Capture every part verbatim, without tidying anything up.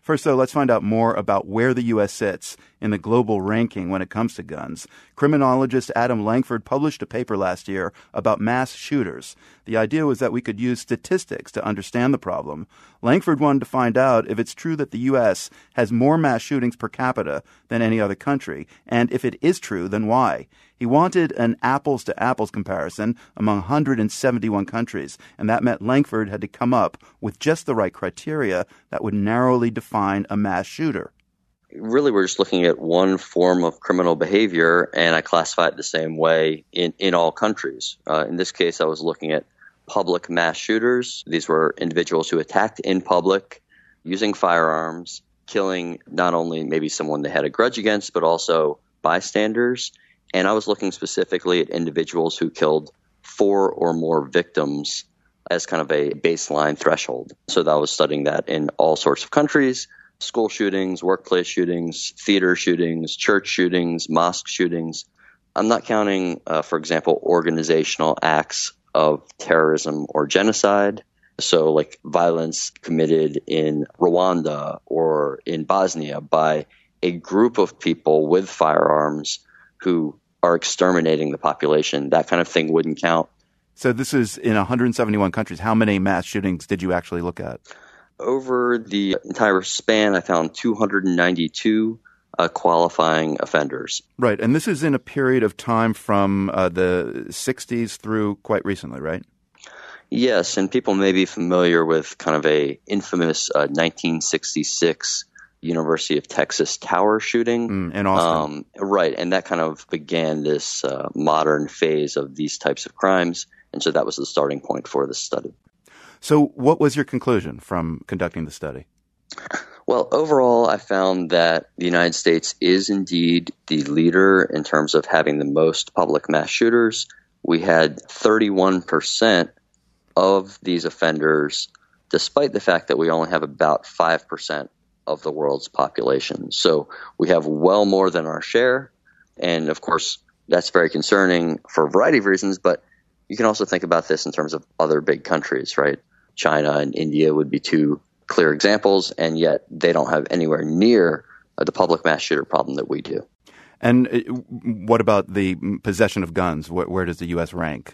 First, though, let's find out more about where the U S sits in the global ranking when it comes to guns. Criminologist Adam Lankford published a paper last year about mass shooters. The idea was that we could use statistics to understand the problem. Lankford wanted to find out if it's true that the U S has more mass shootings per capita than any other country, and if it is true, then why? He wanted an apples-to-apples comparison among one hundred seventy-one countries, and that meant Lankford had to come up with just the right criteria that would narrowly define a mass shooter. Really, we're just looking at one form of criminal behavior, and I classify it the same way in, in all countries. Uh, in this case, I was looking at public mass shooters. These were individuals who attacked in public using firearms, killing not only maybe someone they had a grudge against, but also bystanders. And I was looking specifically at individuals who killed four or more victims as kind of a baseline threshold. So that I was studying that in all sorts of countries: school shootings, workplace shootings, theater shootings, church shootings, mosque shootings. I'm not counting, uh, for example, organizational acts of terrorism or genocide. So like violence committed in Rwanda or in Bosnia by a group of people with firearms who are exterminating the population. That kind of thing wouldn't count. So this is in one hundred seventy-one countries. How many mass shootings did you actually look at? Over the entire span, I found two hundred ninety-two uh, qualifying offenders. Right. And this is in a period of time from uh, the sixties through quite recently, right? Yes, and people may be familiar with kind of a infamous uh, nineteen sixty-six University of Texas tower shooting. Mm, in Austin. Um, right, and that kind of began this uh, modern phase of these types of crimes, and so that was the starting point for this study. So what was your conclusion from conducting the study? Well, overall, I found that the United States is indeed the leader in terms of having the most public mass shooters. We had thirty-one percent of these offenders, despite the fact that we only have about five percent of the world's population. So we have well more than our share. And of course, that's very concerning for a variety of reasons, but you can also think about this in terms of other big countries, right? China and India would be two clear examples, and yet they don't have anywhere near uh, the public mass shooter problem that we do. And uh, what about the possession of guns? Where, where does the U S rank?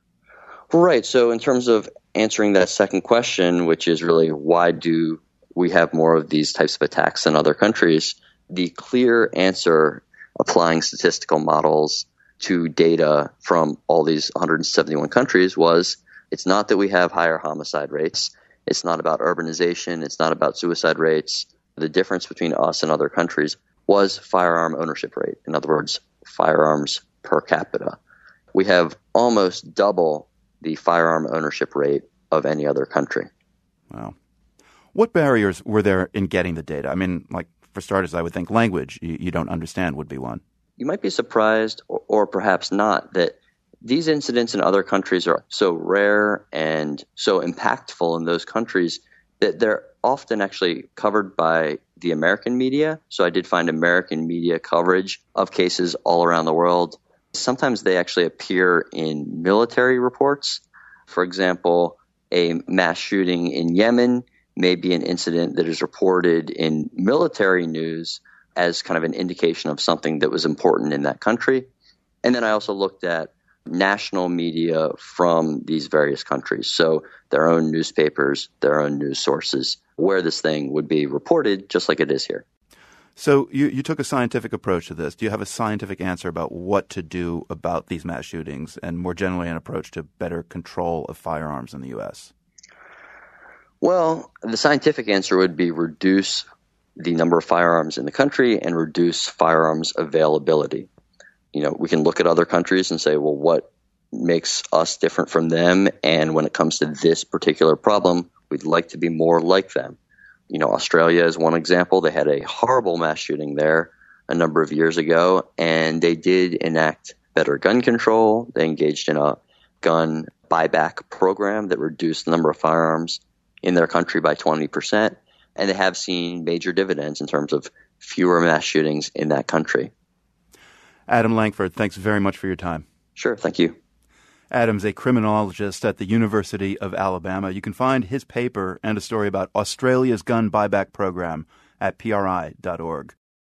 Right. So in terms of answering that second question, which is really why do we have more of these types of attacks than other countries, the clear answer, applying statistical models to data from all these one hundred seventy-one countries, was it's not that we have higher homicide rates. It's not about urbanization. It's not about suicide rates. The difference between us and other countries was firearm ownership rate. In other words, firearms per capita. We have almost double the firearm ownership rate of any other country. Wow. What barriers were there in getting the data? I mean, like, for starters, I would think language you, you don't understand would be one. You might be surprised, or, or perhaps not, that these incidents in other countries are so rare and so impactful in those countries that they're often actually covered by the American media. So I did find American media coverage of cases all around the world. Sometimes they actually appear in military reports. For example, a mass shooting in Yemen may be an incident that is reported in military news as kind of an indication of something that was important in that country. And then I also looked at national media from these various countries, so their own newspapers, their own news sources, where this thing would be reported just like it is here. So you, you took a scientific approach to this. Do you have a scientific answer about what to do about these mass shootings and more generally an approach to better control of firearms in the U S? Well, the scientific answer would be reduce the number of firearms in the country and reduce firearms availability. You know, we can look at other countries and say, well, what makes us different from them? And when it comes to this particular problem, we'd like to be more like them. You know, Australia is one example. They had a horrible mass shooting there a number of years ago, and they did enact better gun control. They engaged in a gun buyback program that reduced the number of firearms in their country by twenty percent, and they have seen major dividends in terms of fewer mass shootings in that country. Adam Lankford, thanks very much for your time. Sure, thank you. Adam's a criminologist at the University of Alabama. You can find his paper and a story about Australia's gun buyback program at P R I dot org.